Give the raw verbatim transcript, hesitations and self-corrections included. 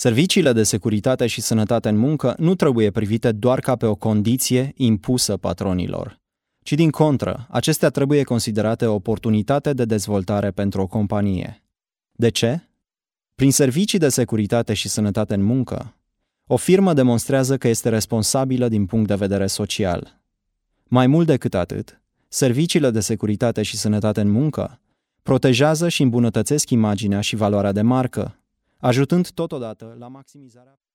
Serviciile de securitate și sănătate în muncă nu trebuie privite doar ca pe o condiție impusă patronilor, ci din contră, acestea trebuie considerate o oportunitate de dezvoltare pentru o companie. De ce? Prin servicii de securitate și sănătate în muncă, o firmă demonstrează că este responsabilă din punct de vedere social. Mai mult decât atât, serviciile de securitate și sănătate în muncă protejează și îmbunătățesc imaginea și valoarea de marcă, ajutând totodată la maximizarea